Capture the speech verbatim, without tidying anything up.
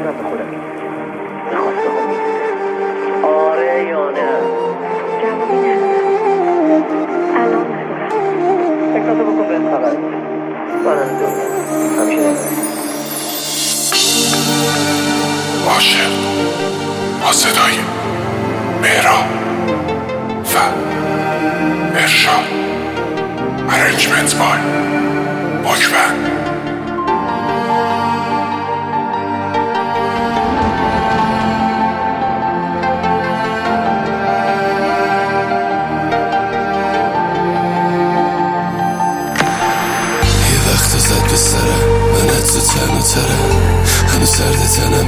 مجبورم به خودم به خواسته هم آره یا نه؟ جوابی ندارم. الان ندارم. فکراتو بکن بهم خبر بده. منم دنیا همیشه نگرم. عاشق با صدای مهراب و ارشاد ارنجمنت بای مکبن. یه وقت زد به سرم من از تو تن و ترم هنو سرد تنم